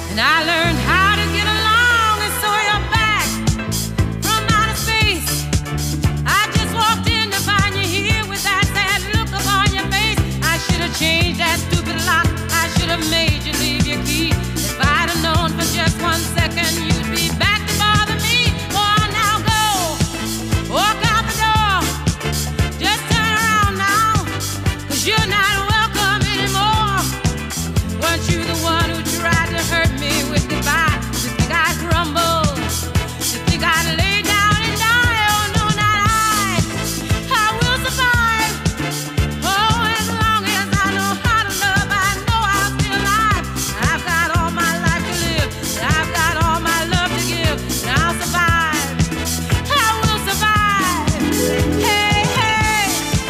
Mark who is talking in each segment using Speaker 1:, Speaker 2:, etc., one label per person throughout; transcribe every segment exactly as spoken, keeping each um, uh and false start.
Speaker 1: and I learned how to get along, and so you're back from outer space. I just walked in to find you here with that sad look upon your face. I should have changed that stupid lock. I should have made you leave your key. If I'd have known for just one second you'd be back to bother me. Oh, now go, walk out the door. Just turn around now, 'cause you're not welcome anymore. Weren't you the one who tried to hurt me with goodbye? You think I'd crumble? You think I'd lay down and die? Oh, no, not I. I will survive. Oh, as long as I know how to love, I know I'll be alive. I've got all my life to live. I've got all my love to give. And I'll survive. I will survive. Hey, hey.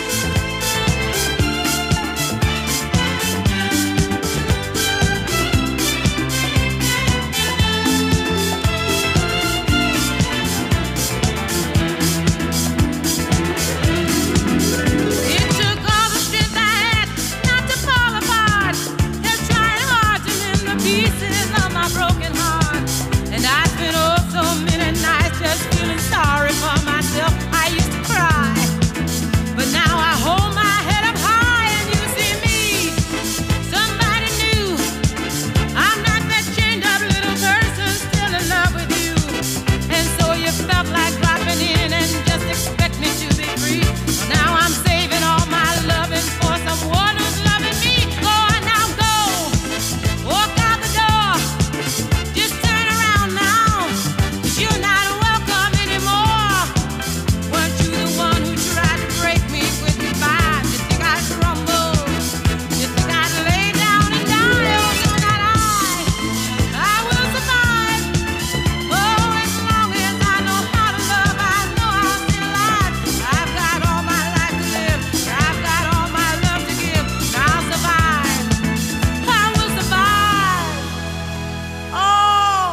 Speaker 1: It took all the strength I had not to fall apart. Just trying hard to mend the pieces of my broken heart. And I spent oh so many nights just feeling sorry for myself. I used to cry, but now I hold my head up high and you see me, somebody new. I'm not that chained up little person still in love with you. And so you felt like dropping in and just expect me to be free. Well, now I'm saving all my loving for someone who's loving me. Go on now, go, walk out the door. Just turn around now, 'cause you're not welcome anymore. Weren't you the one who tried to break me with goodbye? You think I'd crumble? You think I'd lay down and die? Oh, no, not I. I will survive. Oh, as long as I know how to love, I know I'll be alive. I've got all my life to live. I've got all my love to give. And I'll survive. I will survive. Oh.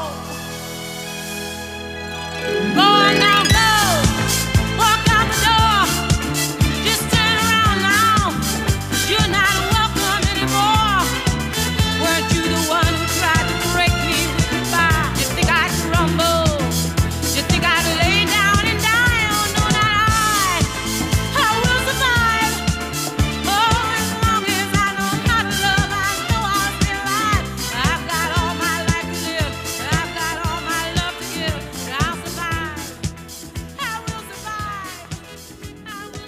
Speaker 1: Go on now, go. Walk out the door. Just turn around now, 'cause you're not welcome anymore. Weren't you the one who tried to break me with goodbye? You think I'd crumble? You think I'd lay down and die? Oh, no, not I. I will survive. Oh, as long as I know how to love, I know I'll be alive. I've got all my life to live. I've got all my love to give. And I'll survive. I will survive. I will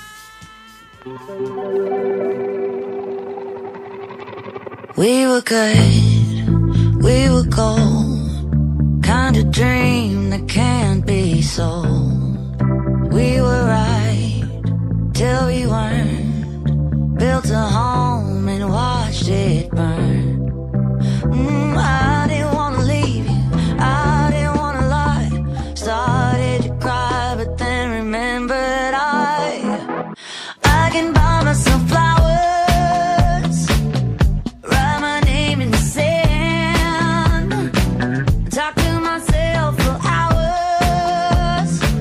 Speaker 1: survive.
Speaker 2: We were good, we were gold, kind of dream that can't be sold. We were right till we weren't, built a home and watched it burn. Mm, I didn't wanna leave you, I didn't wanna lie. Started to cry, but then remembered I I can buy myself flowers, write my name in the sand, talk to myself for hours.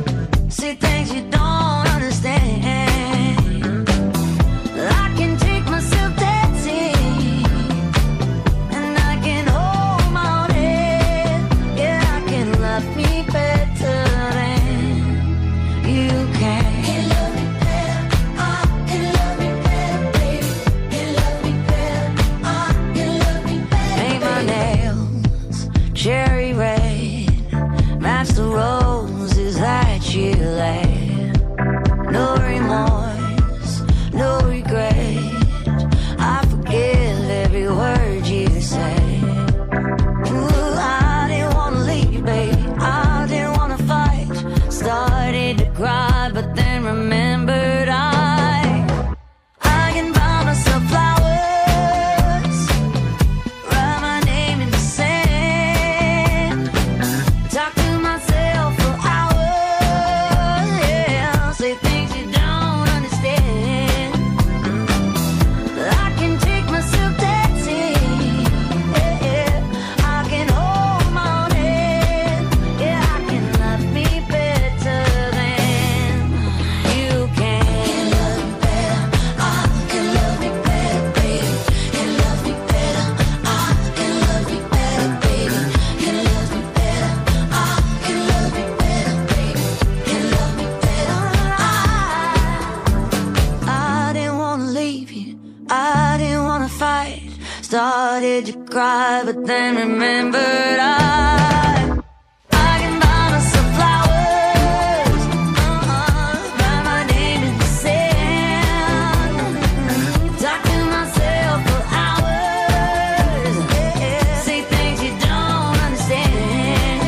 Speaker 2: made you cry, but then remembered I I can buy myself flowers, uh-uh, write my name in the sand, talk to myself for hours, yeah, say things you don't understand.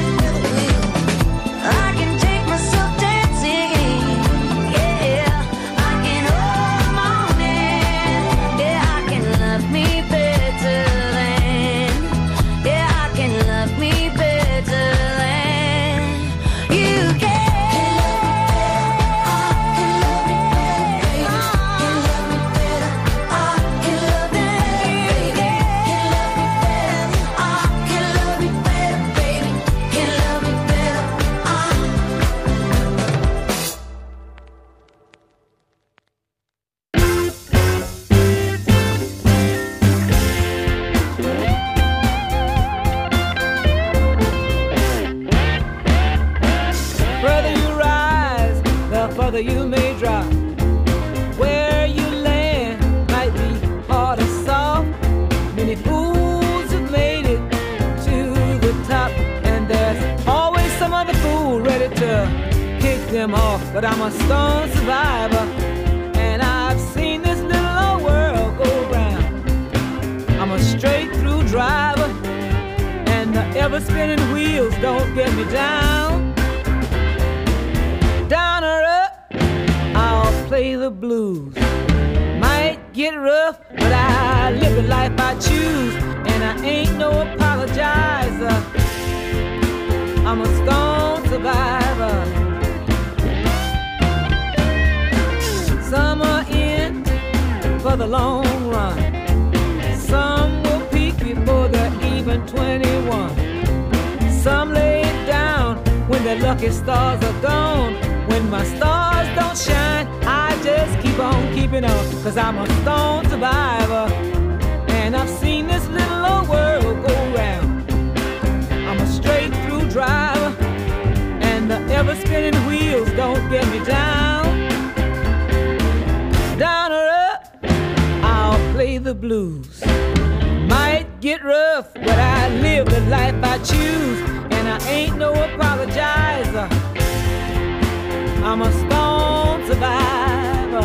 Speaker 2: I can take myself dancing, yeah, I can hold my own hand, yeah, I can love me better than, yeah, I can love me better than you can. I can love me better, I can love me better, baby, can love me better, I
Speaker 3: Further you rise, the further you may drop. Where you land might be hard or soft. Many fools have made it to the top, and there's always some other fool ready to kick them off. But I'm a stone survivor, and I've seen this little old world go round. I'm a straight through driver, and the ever spinning wheels don't get me down. Down or up, I'll play the blues. Might get rough, but I live the life I choose, and I ain't no apologizer. I'm a stone survivor. Some are in for the long run. Some will peak before they're even twenty-one. Some lay it down when their lucky stars are gone. When my stars don't shine, I just keep on keeping on, 'cause I'm a stone survivor, and I've seen this little old world go round. I'm a straight through driver, and the ever spinning wheels don't get me down. Down or up, I'll play the blues. Might get rough, but I live the life I choose, and I ain't no apologizer. I'm a stone survivor.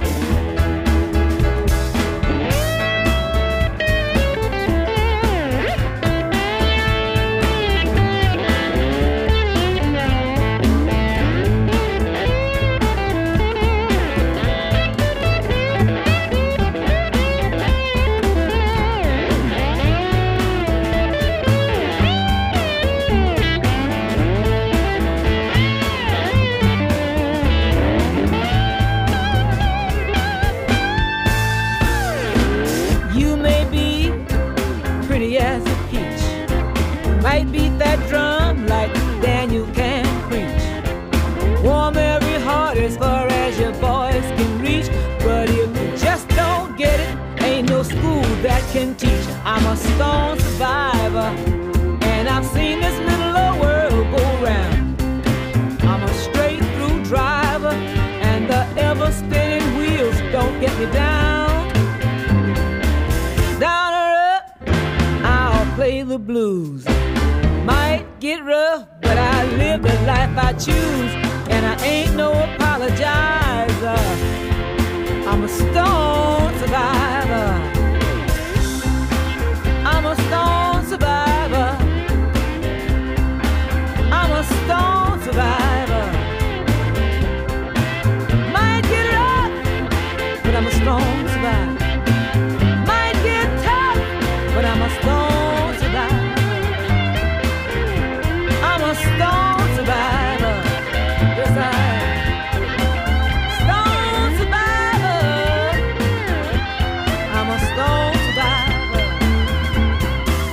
Speaker 3: You may be pretty as a peach, might beat that drum like Daniel can preach, warm every heart as far as your voice can reach. But if you just don't get it, ain't no school that can teach. I'm a stone survivor, and I've seen this little old world go round. I'm a straight through driver, and the ever spinning wheels don't get me down. Down or up, I'll play the blues. Might get rough, but I live the life I choose, and I ain't no apologizer. I'm a stone survivor. I'm a stone survivor. I'm a stone survivor. Might get rough, but I'm a stone survivor. Might get tough, but I'm a stone survivor. I'm a stone survivor. Yes, I am. Stone survivor. I'm a stone survivor.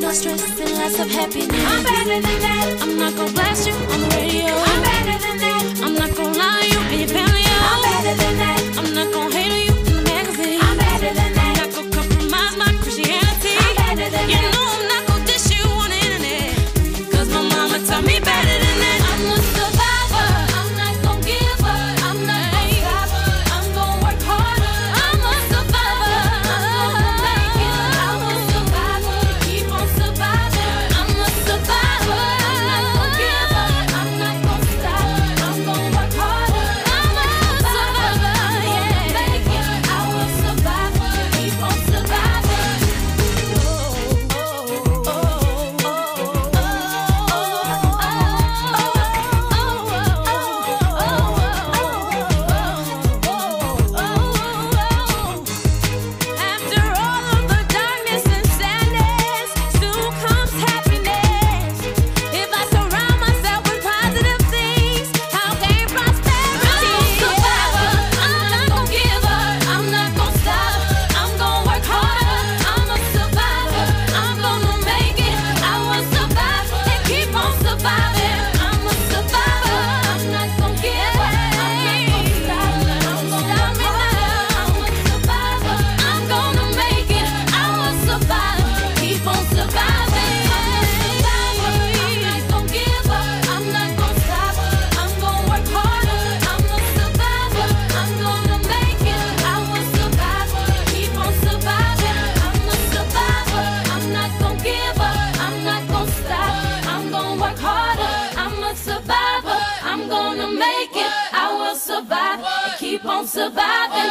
Speaker 1: no stress and lots of happiness. I'm better than that. I'm not gonna blast you on the radio. I'm better than that. I'm not gonna lie to you and your family. I'm better than that. I'm not gonna hate on you in the magazine. I'm better than that. I'm not gonna compromise my Christianity. I'm better than you that. You know I'm not gonna dish you on the internet. Cause my mama taught me better than that. I'm a survivor. I'm not gonna give up. I'm not gonna stop. I'm gonna work harder. I'm a survivor. I'm gonna make it. I'm a survivor. Keep on surviving. I'm a survivor. I'm not gonna give up. I'm not gonna stop. I'm gonna work harder. I'm a survivor. Yeah, make it. I will survive. Keep on surviving. After all of the darkness and sadness, soon comes happiness. If I surround myself with positive things, how can prosperity? I'm a survivor. I'm not gonna give up. I'm not gonna stop. I'm gonna work harder. I'm a survivor. I'm gonna make it. I will survive and keep on surviving. I'm a survivor. I'm not gonna give up. I'm not gonna stop. I'm gonna stop me now. I'm a survivor. I'm gonna make it. I will survive. Keep on surviving. I'm not gonna give up. I'm not gonna stop. I'm gonna work harder. I'm a survivor. I'm gonna make it. I will survive. Keep on surviving. I'm a survivor. I'm not gonna give up. I'm not gonna stop. I'm gonna work harder. I'm a survivor. I'm gonna make it. I will survive. Keep on surviving.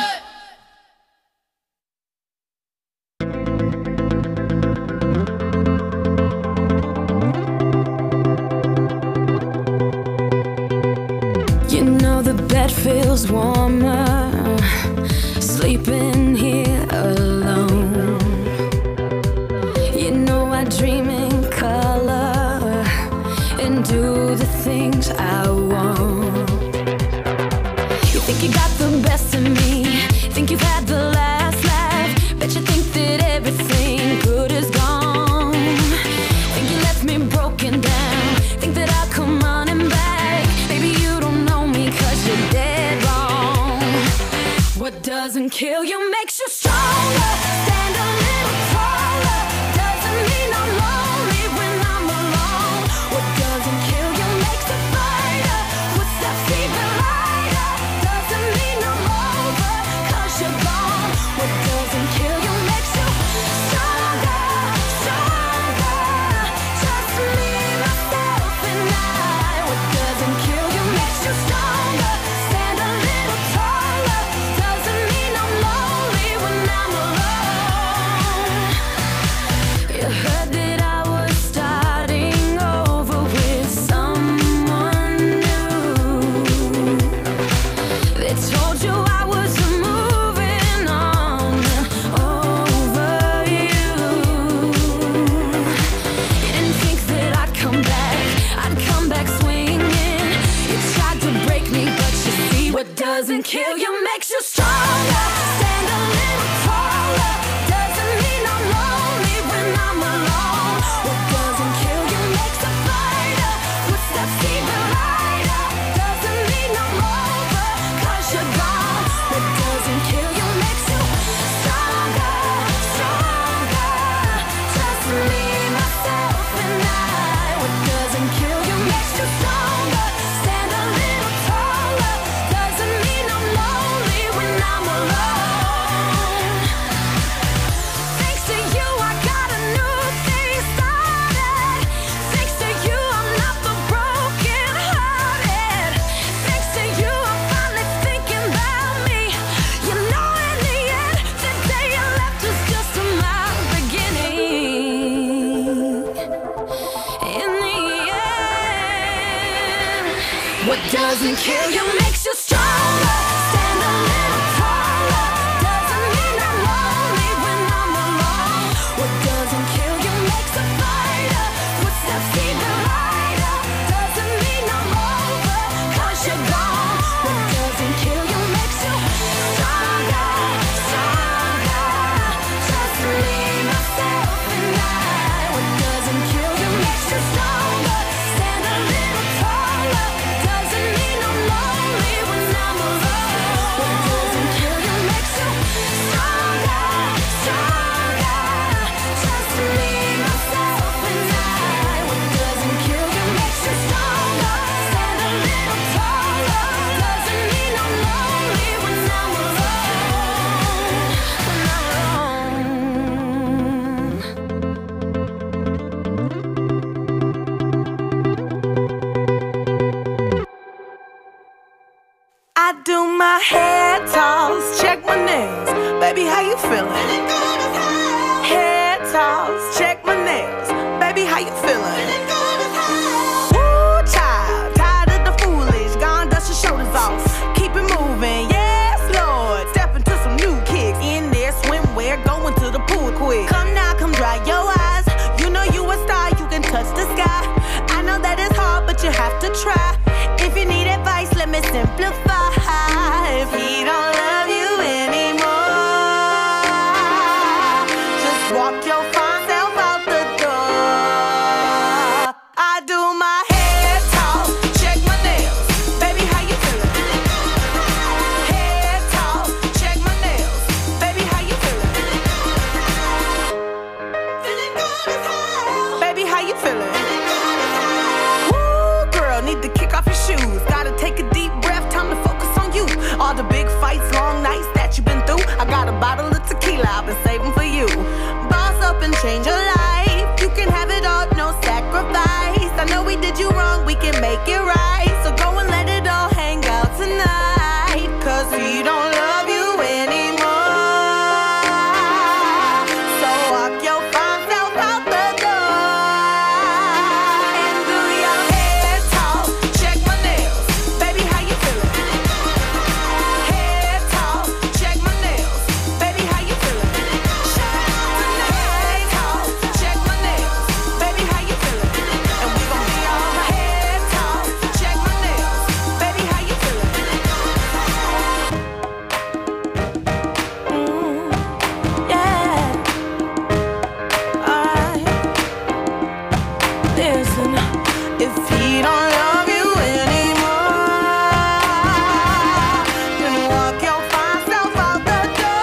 Speaker 2: You know the bed feels warmer, sleeping here alone. You know I dream in color and do the things I want. You think you got the best of me, think you've had the last laugh, bet you think that everything good is gone. Think you left me broken down, think that I'll come running back. Baby, you don't know me cause you're dead wrong. What doesn't kill you makes you stronger. Stand a little taller. Doesn't mean I'm lonely when I'm alone. What doesn't kill you makes a fighter. Footsteps even lighter. Doesn't mean I'm over cause you're gone. What doesn't kill you makes you stronger, stronger. Just me, myself, and I. What doesn't kill you makes you stronger. Stand a little taller. Doesn't mean I'm lonely when I'm alone. You heard that I was starting over with someone new. They told you I was moving on over you. You didn't think that I'd come back, I'd come back swinging. You tried to break me, but you see what doesn't kill you makes you stronger. Stand a little taller. Doesn't mean I'm lonely when I'm alone. What doesn't kill you makes a fighter. Footsteps even lighter. Doesn't mean I'm over cause you're gone. What doesn't kill you makes you stronger, stronger. Just me, myself, and I. What doesn't kill you makes you stronger. Stand a little taller. Doesn't mean I'm lonely when I'm alone. Thanks to you, I got a new thing started. Thanks to you, I'm not the broken hearted. Thanks to you, I'm finally thinking about me. You know, in the end, the day you left was just my beginning. In the end, what doesn't kill you makes you stronger. Stand a little taller. Doesn't mean I'm lonely when I'm alone. What doesn't kill you makes a fighter. Footsteps even lighter. Doesn't mean I'm over cause you're gone. What doesn't kill you makes you stronger, stronger. Just me, myself, and I. What
Speaker 4: I do my hair toss, check my nails. Baby, how you feeling? Hair toss, check my nails. Baby, how you feeling? Woo, child, tired of the foolish. Gone, dust your shoulders off. Keep it moving, yes, Lord. Step into some new kicks. In there, swimwear, going to the pool quick. Come now, come dry your eyes. You know you a star, you can touch the sky. I know that it's hard, but you have to try. If you need advice, let me simplify. If he don't love you anymore, just walk your fine self out the door. I do my hair talk, check my nails. Baby, how you feeling? Hair talk, check my nails. Baby, how you feeling? Feeling good as hell. Baby, how you feeling? Woo, girl, need to kick off your shoes. Gotta take a deep breath, time to focus on you. All the big fights, long nights that you've been through. I got a bottle of tequila I've been saving for you. Boss up and change your life. You can have it all, no sacrifice. I know we did you wrong, we can make it right. So go and let it all hang out tonight. Cause he don't love you anymore. So walk your fine self out the door. And do your hair talk, check my nails. Baby, how you feeling? Hair talk, check my nails. Baby, how you feeling? Hair talk, check my nails. Baby, how you feeling? And we gon' be all hair talk, check my nails. Baby, how you feeling? Mm, yeah. Alright. Listen, if he don't love you anymore, then walk your fine self out the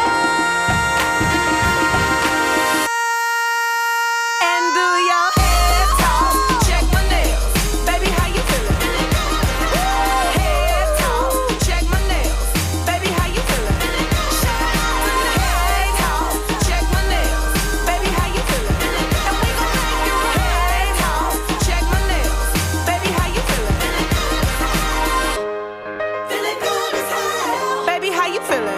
Speaker 4: door. And do your hair talk, check my nails. Baby, how you feeling? Hair talk, check my nails. Baby, how you feeling? Hair talk, check my nails. Baby, how you feeling? And we gon' make it right. Hair talk, check my nails. Baby, how you feeling? Feeling good as hell. Baby, how you feeling?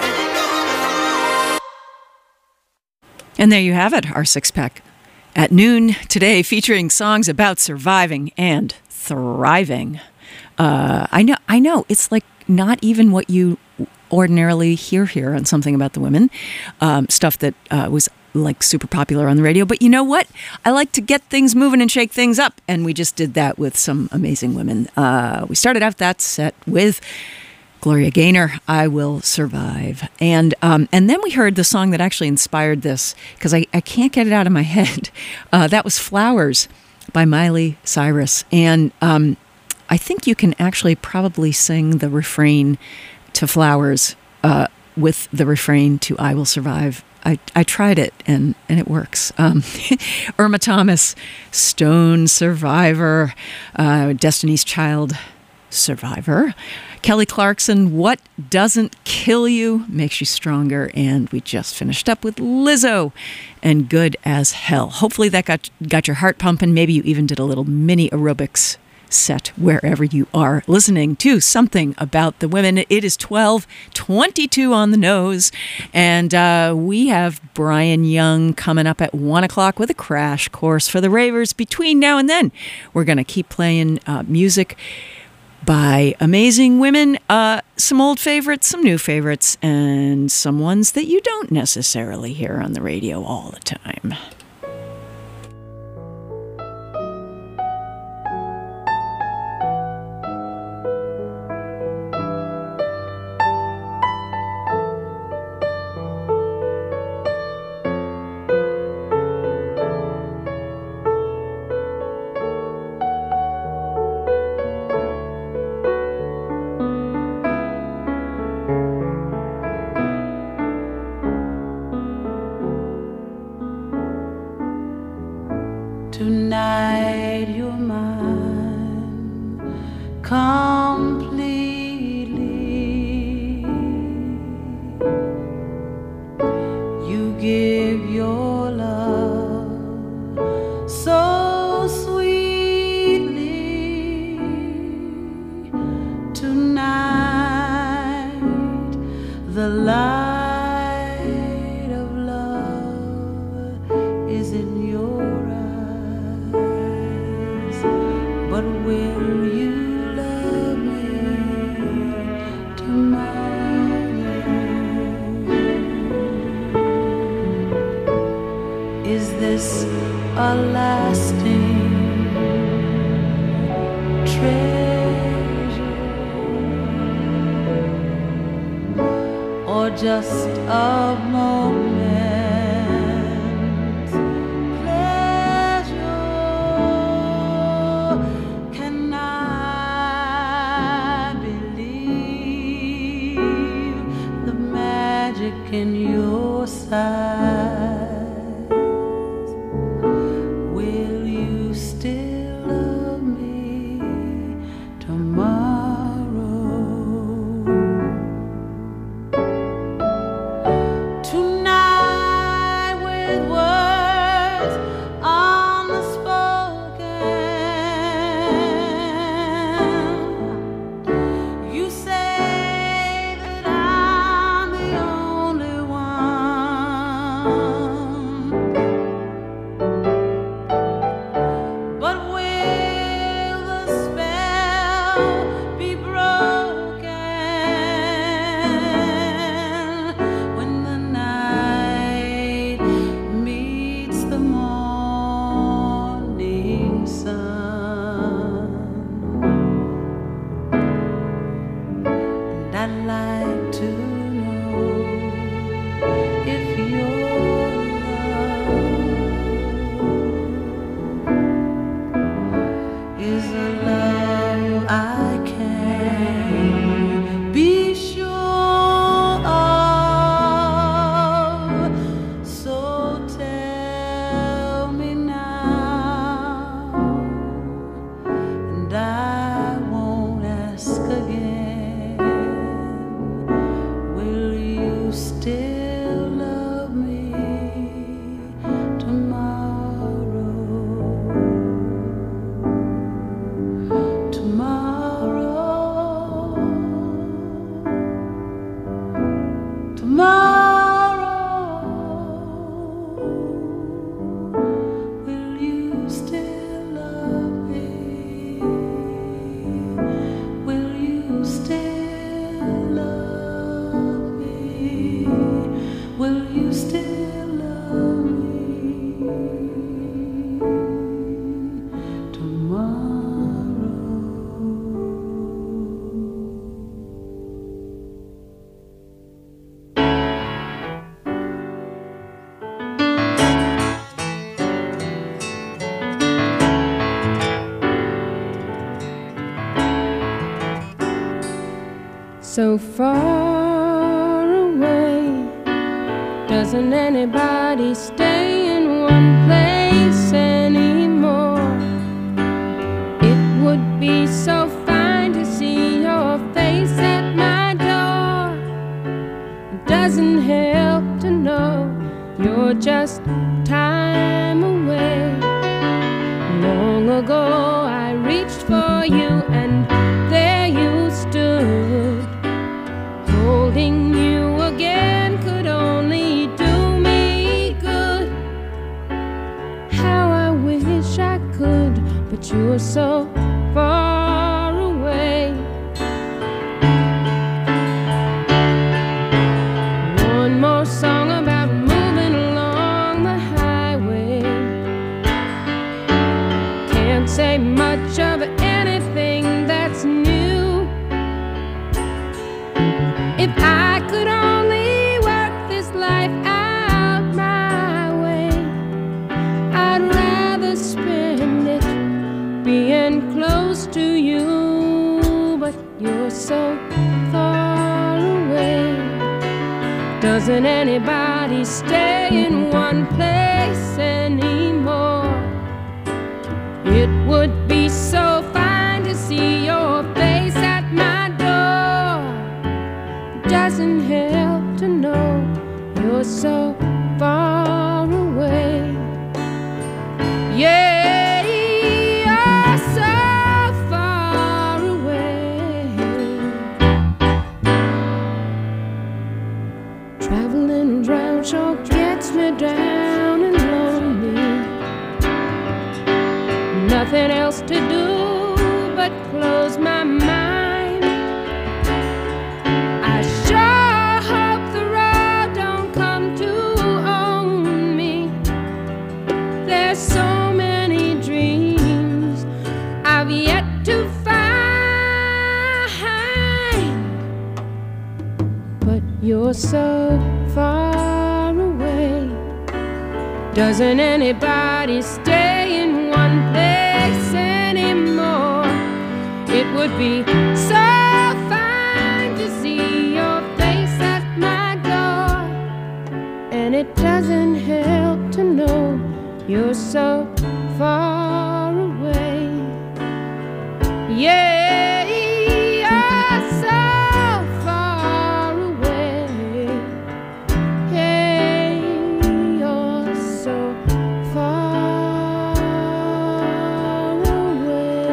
Speaker 5: And there you have it, our six-pack at noon today, featuring songs about surviving and thriving. Uh, I know, I know, it's like not even what you ordinarily hear here on Something About the Women, um, stuff that uh, was like super popular on the radio. But you know what? I like to get things moving and shake things up, and we just did that with some amazing women. Uh, we started out that set with Gloria Gaynor, I Will Survive. And um, and then we heard the song that actually inspired this, because I, I can't get it out of my head. Uh, that was Flowers by Miley Cyrus. And um, I think you can actually probably sing the refrain to Flowers uh, with the refrain to I Will Survive. I, I tried it, and, and it works. Um, Irma Thomas, Stone Survivor, uh, Destiny's Child Survivor. Kelly Clarkson, What Doesn't Kill You Makes You Stronger. And we just finished up with Lizzo and Good as Hell. Hopefully that got got your heart pumping. Maybe you even did a little mini aerobics set wherever you are listening to Something About the Women. It is twelve twenty-two on the nose, and uh, we have Brian Young coming up at one o'clock with a crash course for the ravers. Between now and then, we're going to keep playing uh, music by amazing women, uh, some old favorites, some new favorites, and some ones that you don't necessarily hear on the radio all the time.
Speaker 4: Tonight you're mine completely. You give your love so sweetly. Tonight but will you love me tomorrow? Is this a lasting treasure or just a moment's pleasure? Can I believe the magic in your sight? Will you still love me tomorrow? Tonight, with words unspoken, you say that I'm the only one. But will the spell be broken when the night meets the morning sun? And I'd like to know if your love is a love I can be sure of. So tell me now, and I won't ask again. Will you still love me tomorrow? Tomorrow, tomorrow, will you still love me? Will you still love me? Will you still love me tomorrow?
Speaker 6: So far away, doesn't anybody stay in one place anymore? It would be so fine to see your face at my door. It doesn't help to know you're just time away. Long ago I reached for you and there you stood. Holding you again could only do me good. How I wish I could, but you're so far away. One more song about moving along the highway. Can't say much of anything that's new. If I could only work this life out my way, I'd rather spend it being close to you. But you're so far away. Doesn't anybody stay in one place anymore? It would be so fine to see your face at my door. Doesn't help to know you're so far away. Yeah, you're so far away. Traveling around sure gets me down and lonely. Nothing else to do but close my mind. I sure hope the road don't come to own me. There's so many dreams I've yet to find, but you're so far away. Doesn't anybody stay in one place anymore? It would be so fine to see your face at my door, and it doesn't help to know you're so far away. Yeah, you're so far away. Hey, you're so far away.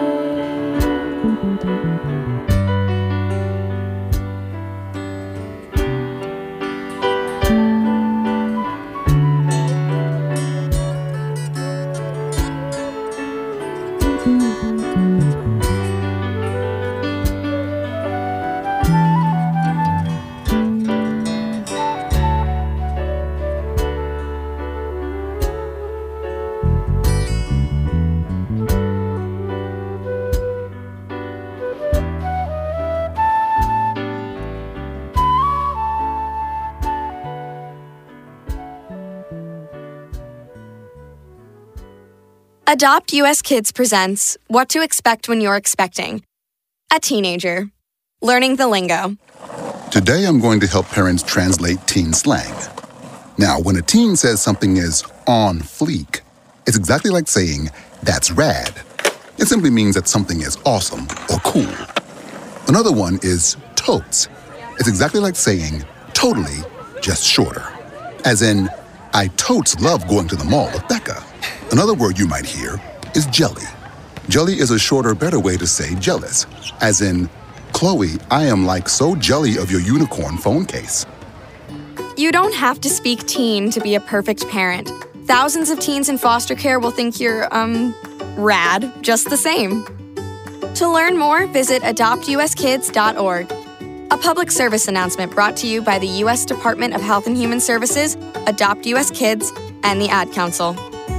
Speaker 7: Adopt U S Kids presents What to Expect When You're Expecting. A teenager. Learning the lingo.
Speaker 8: Today I'm going to help parents translate teen slang. Now, when a teen says something is on fleek, it's exactly like saying, that's rad. It simply means that something is awesome or cool. Another one is totes. It's exactly like saying, totally, just shorter. As in, I totes love going to the mall with Becca. Another word you might hear is jelly. Jelly is a shorter, better way to say jealous. As in, Chloe, I am like so jelly of your unicorn phone case.
Speaker 7: You don't have to speak teen to be a perfect parent. Thousands of teens in foster care will think you're, um, rad just the same. To learn more, visit adopt u s kids dot org. A public service announcement brought to you by the U S Department of Health and Human Services, Adopt U S Kids, and the Ad Council.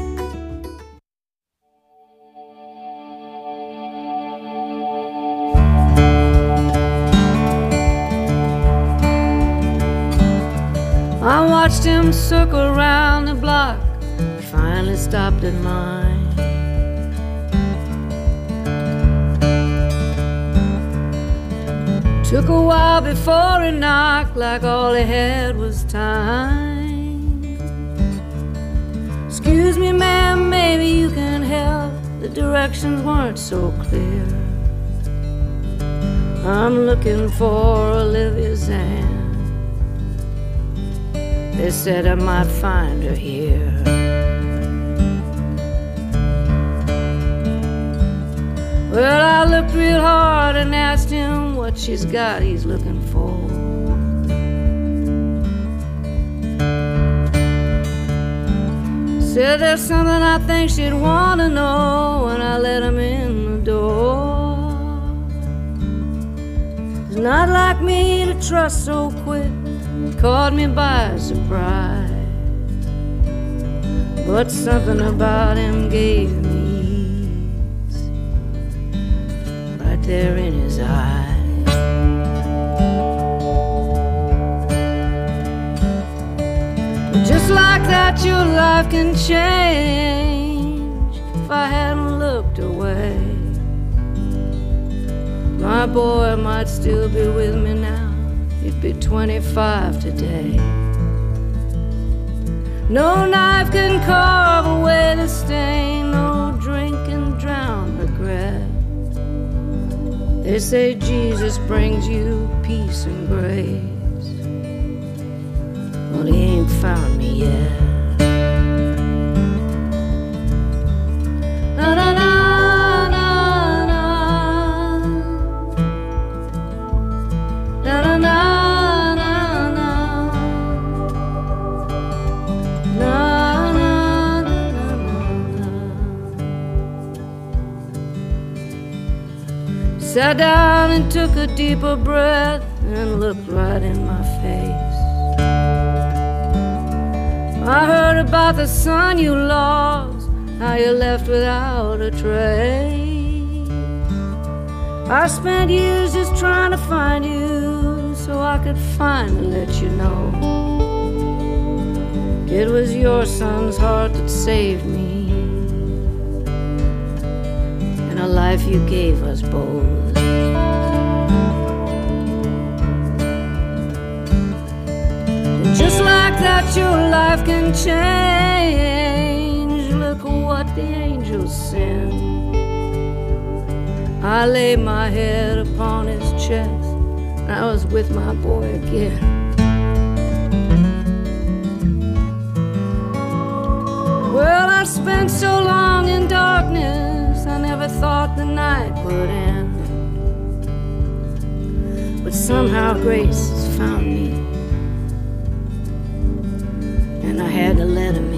Speaker 9: I watched him circle around the block, finally stopped at mine. Took a while before he knocked, like all he had was time. Excuse me, ma'am, maybe you can help. The directions weren't so clear. I'm looking for Olivia Zan. They said I might find her here. Well, I looked real hard and asked him what she's got he's looking for. Said there's something I think she'd want to know when I let him in the door. It's not like me to trust so quick. Caught me by surprise, but something about him gave me ease, right there in his eyes. Just like that, your life can change if I hadn't looked away. My boy might still be with me now. He'd be twenty-five today. No knife can carve away the stain, no drink can drown regret. They say Jesus brings you peace and grace. Well, he ain't found me yet. Na na na. Sat down and took a deeper breath and looked right in my face. I heard about the son you lost, how you left without a trace. I spent years just trying to find you so I could finally let you know it was your son's heart that saved me, and a life you gave us both. And just like that, your life can change. Look what the angels send. I laid my head upon his chest, and I was with my boy again. Well, I spent so long in darkness, I never thought the night would end. But somehow grace has found me, and I had to let him in.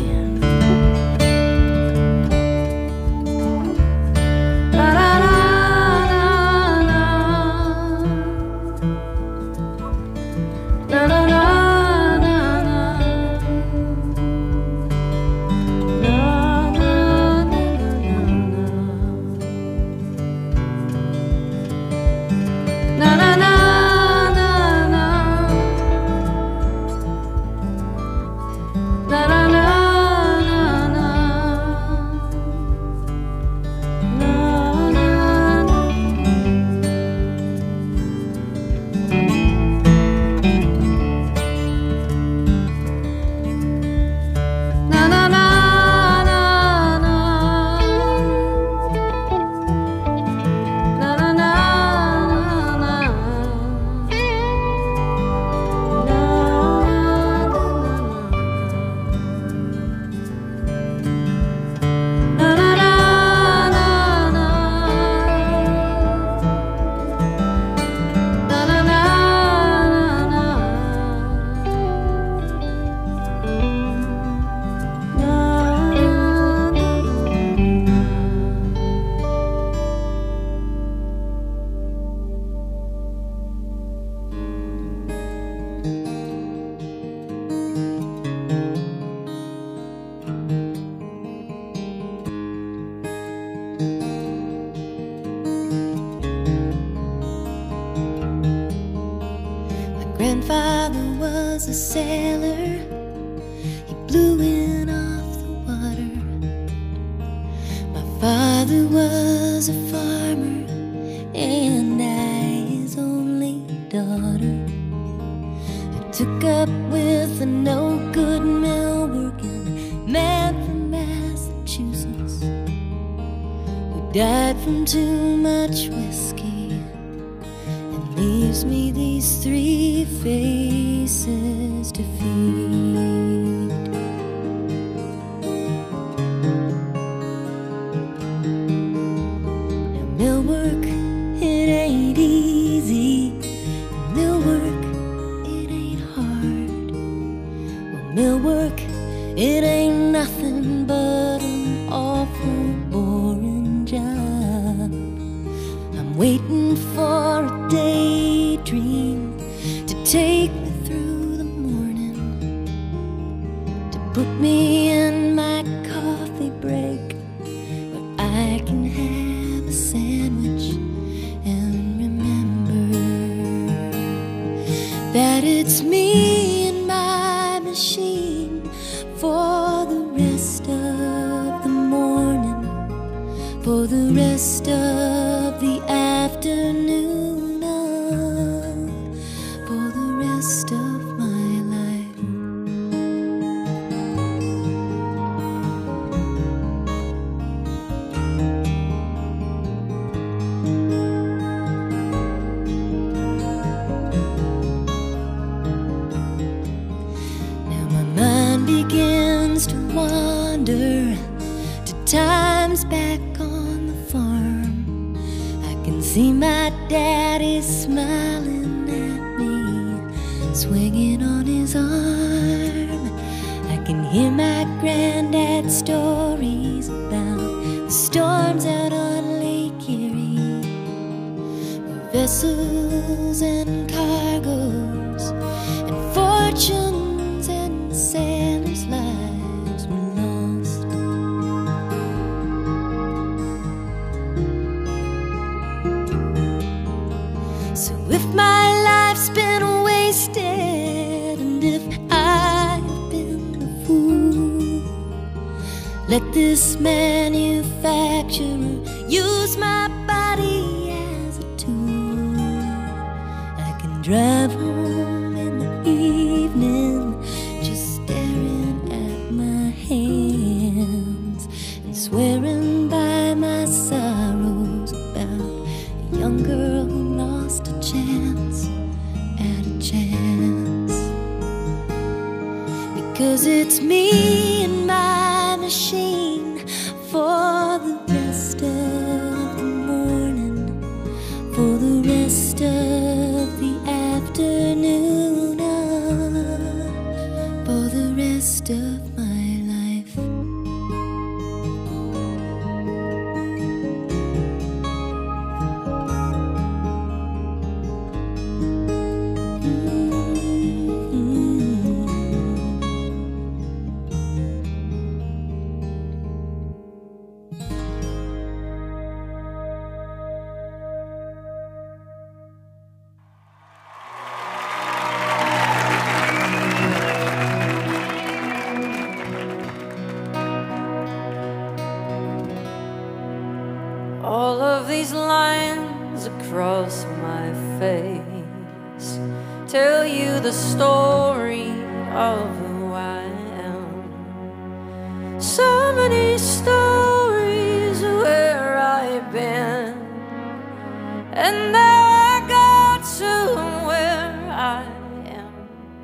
Speaker 10: Grandfather was a sailor, he blew in off the water. My father was a farmer, and I his only daughter. I took up with a no-good mill-working man from Massachusetts who died from too much whiskey. Leaves me these three faces to feed. Now mill work, it ain't easy. Mill work, it ain't hard. Well, mill work, it ain't nothing but an awful boring job. I'm waiting for a daydream to take me through the morning, to put me in my coffee break where I can have a sandwich and remember that it's me and my machine for the rest of the morning, for the rest of the afternoon, of, for the rest of my life. Now my mind begins to wander to times back on the farm. I can see my daddy smiling at me, swinging on his arm. I can hear my granddad's stories about the storms out on Lake Erie, vessels and cargoes and fortunes and sailors' lives were lost. So if my life's been wasted and if I've been the fool, let this manufacturer use my body as a tool. I can drive home in the evening just staring at my hands and swearing by my sorrows about a young girl who lost a chance at a chance. Because it's me and my machine for the rest of the morning, for the rest of the afternoon, uh, for the rest of my life.
Speaker 9: All of these lines across my face tell you the story of who I am. So many stories where I've been, and now I got to where I am.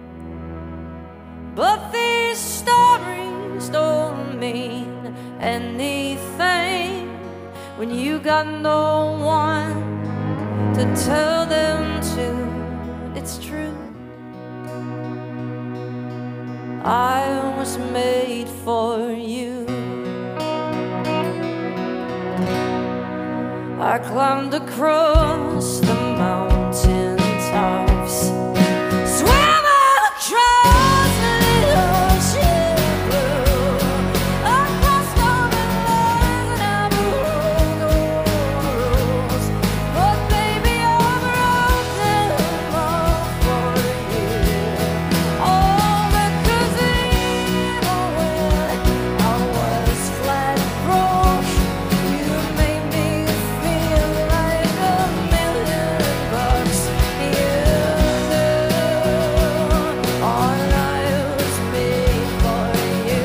Speaker 9: But these stories don't mean anything when you got no one to tell them to. It's true, I was made for you. I climbed across the mountain tops, swam across the ocean blue, across all the lands and I broke the rules. But baby, I broke them all for you. Oh, because even when I was flat broke, you made me feel like a million bucks. You knew our life was made for you.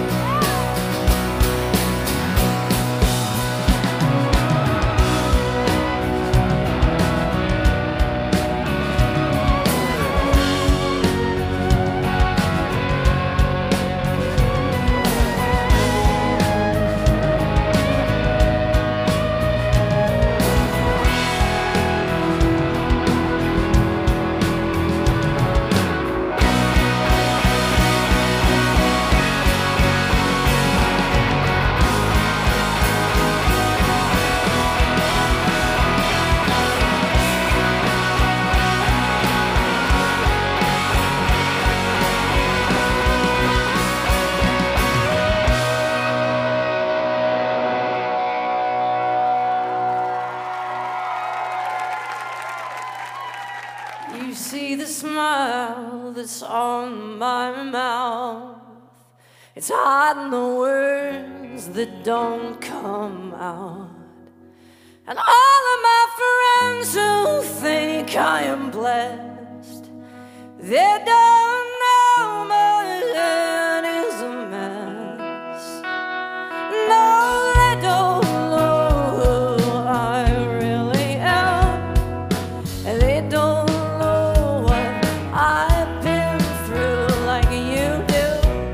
Speaker 9: You see the smile that's on my mouth. It's hiding the words that don't come out. And all of my friends who think I am blessed, they don't know my head is a mess. No, they don't know who I really am, and they don't know what I've been through like you do.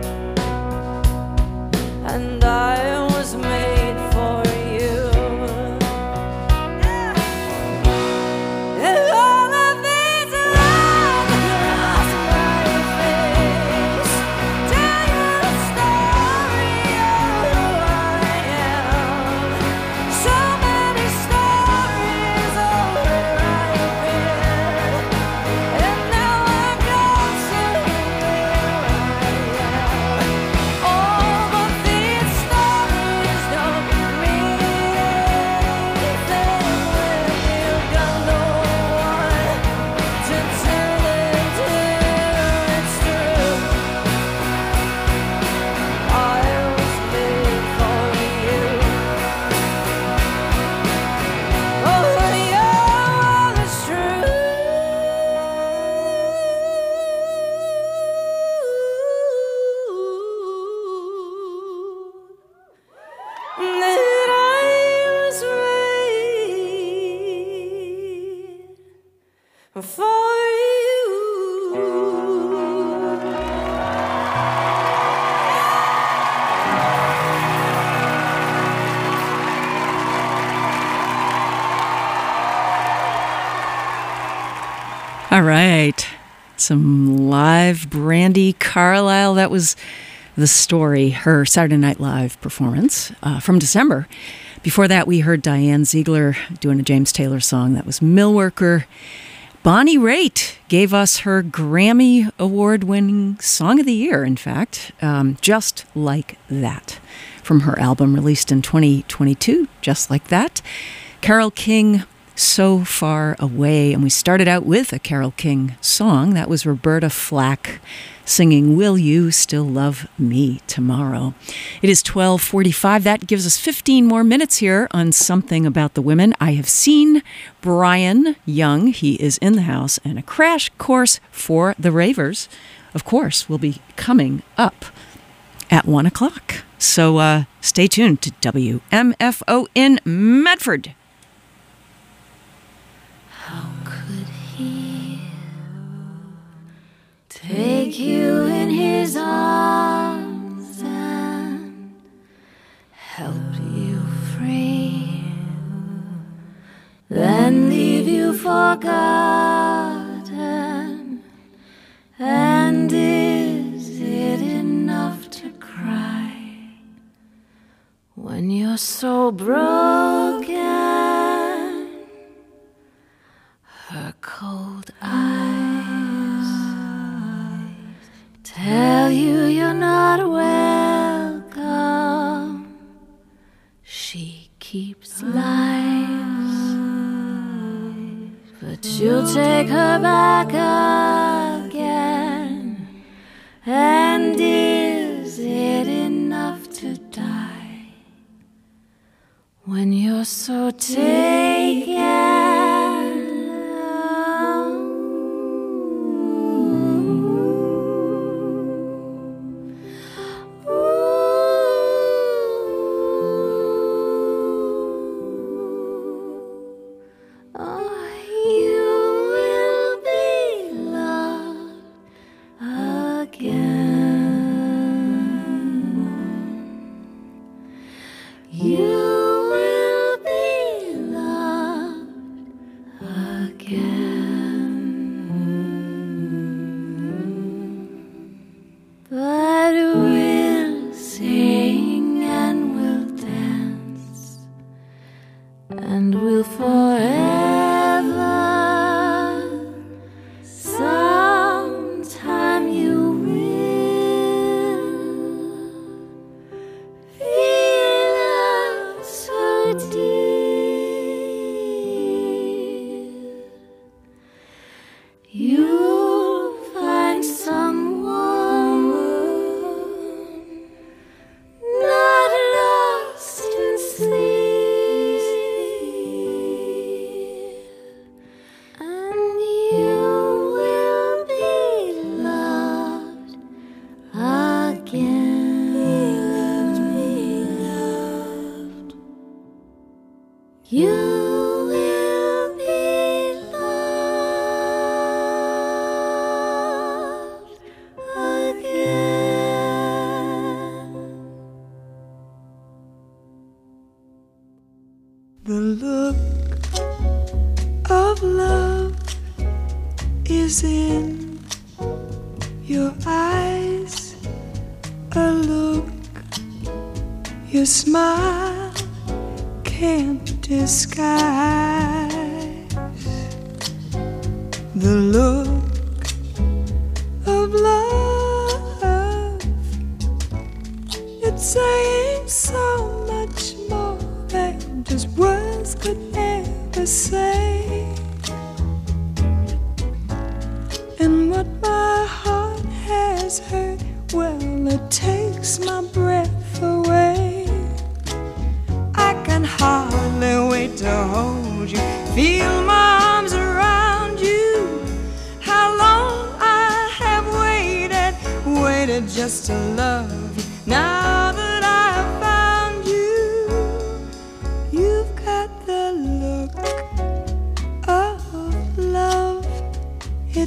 Speaker 9: And I was made for you. And all of these lines across my for you.
Speaker 5: All right. Some live Brandi Carlile. That was The Story, her Saturday Night Live performance uh, from December. Before that, we heard Diane Ziegler doing a James Taylor song. That was Millworker. Bonnie Raitt gave us her Grammy Award-winning Song of the Year, in fact, um, Just Like That, from her album released in twenty twenty-two, Just Like That. Carole King, So Far Away. And we started out with a Carole King song. That was Roberta Flack singing Will You Still Love Me Tomorrow. It is twelve forty-five. That gives us fifteen more minutes here on Something About the Women. I have seen Brian Young. He is in the house, and a crash course for the ravers, of course, will be coming up at one o'clock. So uh, stay tuned to W M F O in Medford.
Speaker 10: Take you in his arms and help you free, then leave you forgotten. And is it enough to cry when you're so broken? Her cold eyes tell you you're not welcome. She keeps lies, but you'll take her back again. And is it enough to die when you're so taken?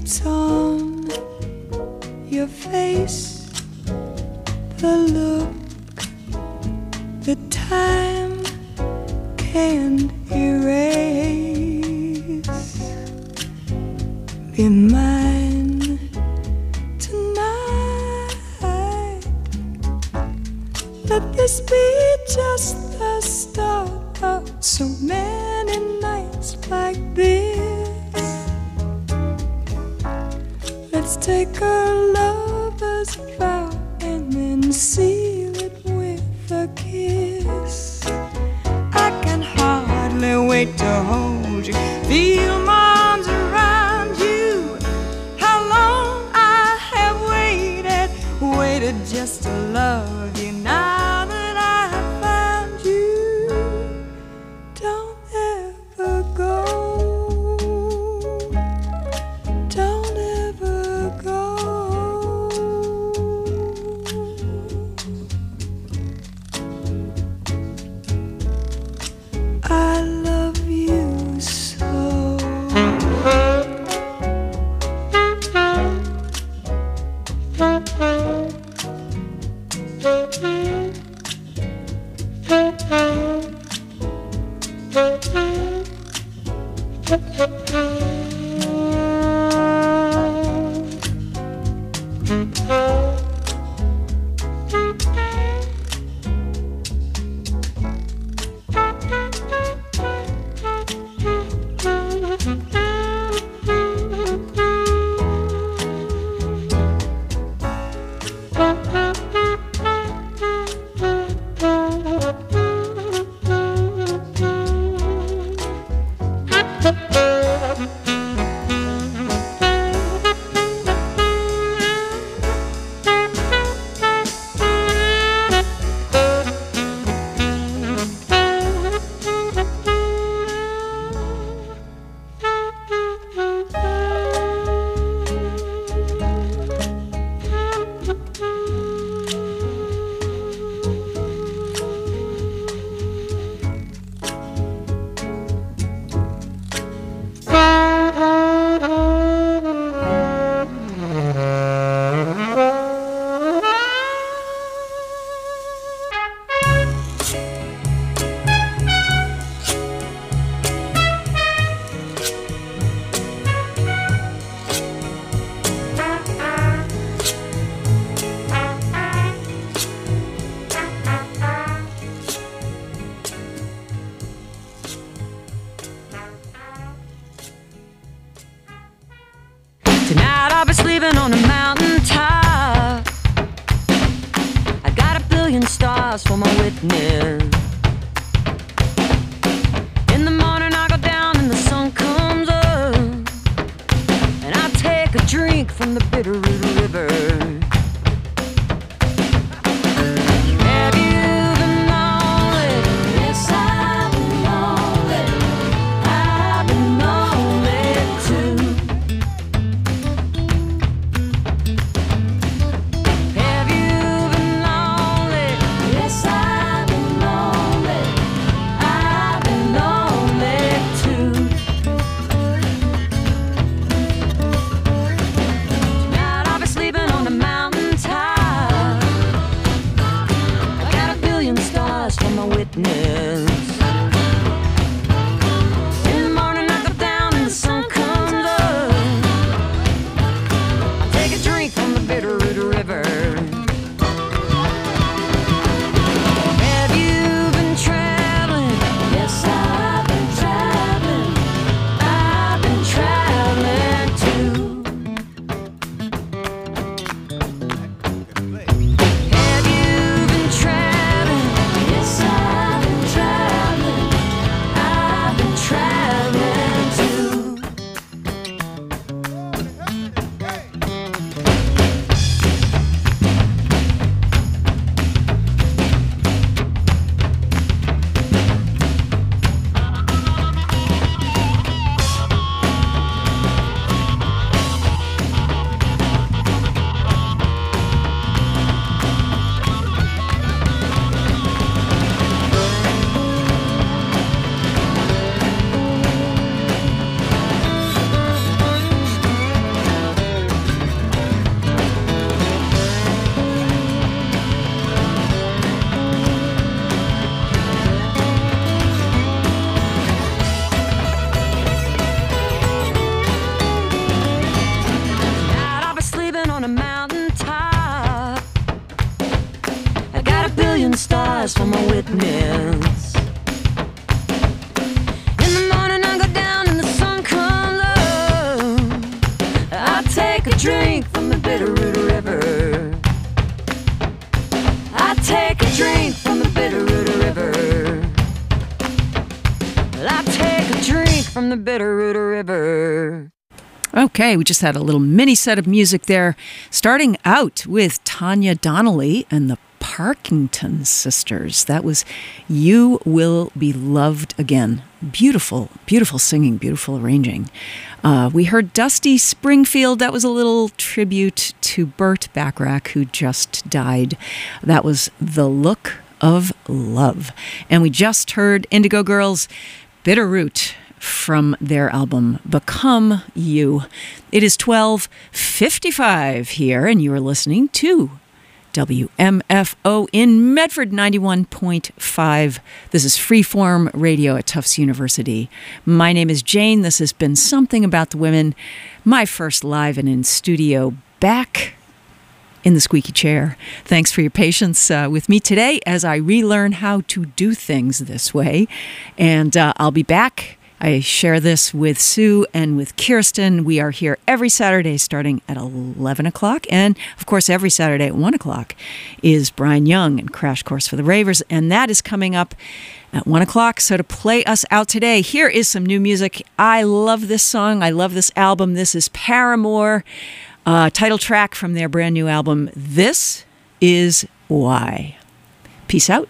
Speaker 11: It's on your face, the look, the time can't erase. Be mine tonight. Let this be just the start of so many nights like this. Let's take our lover's vow and then seal it with a kiss. I can hardly wait to hold you, feel my arms around you. How long I have waited, waited just to love you. Now that I have found you, don't ever go. Don't ever go. I love you so.
Speaker 12: Tonight I'll be sleeping on a mountaintop. I got a billion stars for my witness. In the morning I go down and the sun comes up, and I take a drink from the Bitterroot River. Have you been lonely? Yes, I've been lonely. I've been lonely too. Have you been lonely? Yes, I've been lonely. eyes for my witness. In the morning I go down and the sun comes up. I take a drink from the Bitterroot River. I take a drink from the Bitterroot River. I take a drink from the Bitterroot River.
Speaker 5: Okay, we just had a little mini set of music there, starting out with Tanya Donnelly and the Parkington Sisters. That was You Will Be Loved Again. Beautiful, beautiful singing, beautiful arranging. Uh, we heard Dusty Springfield. That was a little tribute to Burt Bacharach, who just died. That was The Look of Love. And we just heard Indigo Girls' Bitterroot from their album Become You. It is twelve fifty-five here, and you are listening to W M F O in Medford ninety-one point five. This is Freeform Radio at Tufts University. My name is Jane. This has been Something About the Women, my first live and in studio back in the squeaky chair. Thanks for your patience uh, with me today as I relearn how to do things this way. And uh, I'll be back. I share this with Sue and with Kirsten. We are here every Saturday starting at eleven o'clock. And, of course, every Saturday at one o'clock is Brian Young and Crash Course for the Ravers. And that is coming up at one o'clock. So to play us out today, here is some new music. I love this song. I love this album. This is Paramore, uh, title track from their brand new album, This Is Why. Peace out.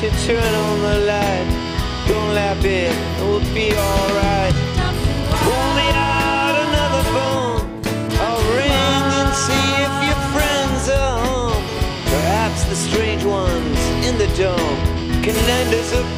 Speaker 13: you turn on the light. Don't laugh it, it will be alright. Pull me out another phone. I'll ring and see if your friends are home. Perhaps the strange ones in the dome can lend us a